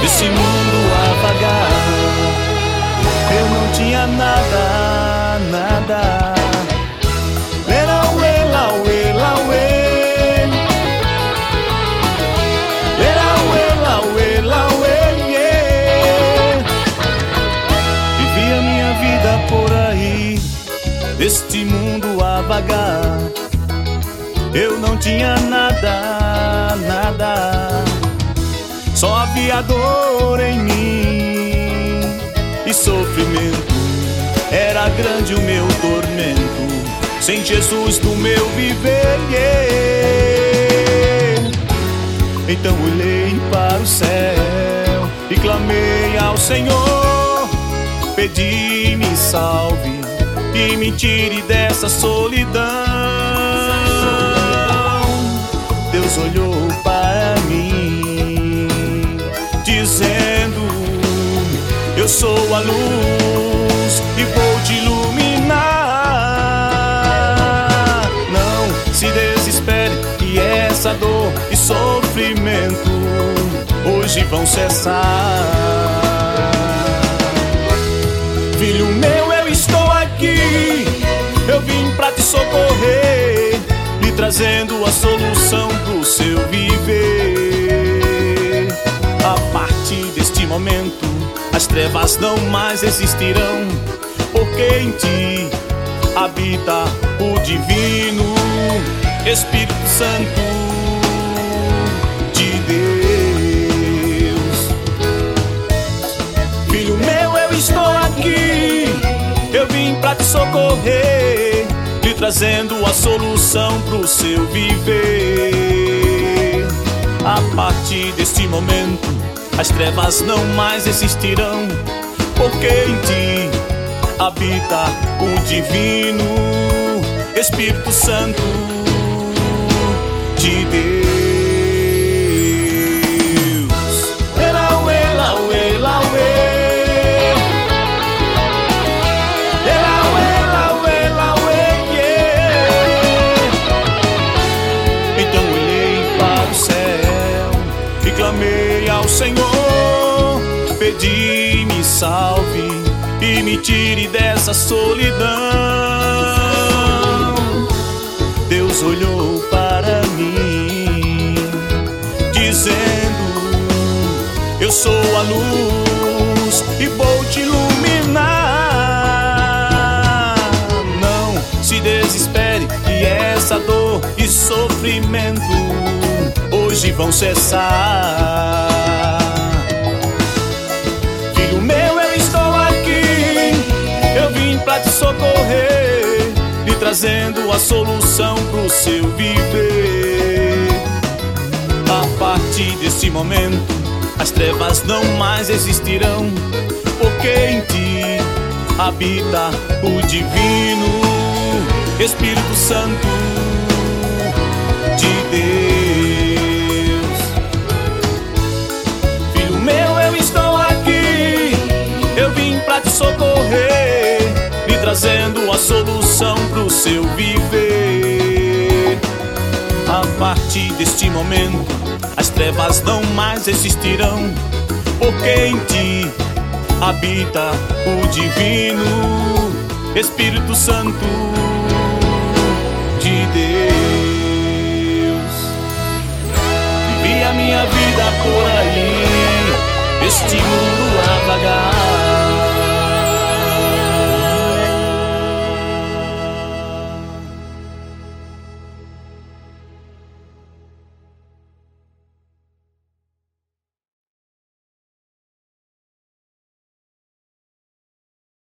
desse mundo a vagar. Eu não tinha nada, nada. Lauê, lauê, lauê. Lauê, lauê, lauê, yeah. Vivia minha vida por aí, deste mundo a vagar. Eu não tinha nada, nada. Só havia dor em mim e sofrimento. Era grande o meu tormento, sem Jesus no meu viver, yeah. Então olhei para o céu e clamei ao Senhor. Pedi, me salve e me tire dessa solidão. Deus olhou para mim, dizendo: eu sou a luz e vou te iluminar. Não se desespere, que essa dor e sofrimento hoje vão cessar. Filho meu, eu estou aqui, eu vim pra te socorrer, lhe trazendo a solução pro seu viver. A partir deste momento, as trevas não mais existirão, porque em ti habita o divino Espírito Santo de Deus. Filho meu, eu estou aqui, eu vim pra te socorrer, lhe trazendo a solução pro seu viver. A partir deste momento, as trevas não mais existirão, porque em ti habita o divino Espírito Santo de Deus. Lauê, lauê, lauê. Lauê, lauê, lauê, yeah. Então olhei para o céu e clamei ao Senhor. Pedi, me salve e me tire dessa solidão. Deus olhou para mim, dizendo: eu sou a luz e vou te iluminar. Não se desespere, que essa dor e sofrimento hoje vão cessar. Filho meu, eu estou aqui, eu vim pra te socorrer, lhe trazendo a solução pro seu viver. A partir desse momento, as trevas não mais existirão, porque em ti habita o divino Espírito Santo de Deus. Filho meu, eu estou aqui, eu vim pra te socorrer, lhe trazendo a solução pro seu viver. A partir deste momento, as trevas não mais existirão, porque em ti habita o divino Espírito Santo de Deus. Vivi a minha vida por aí, este mundo a vagar.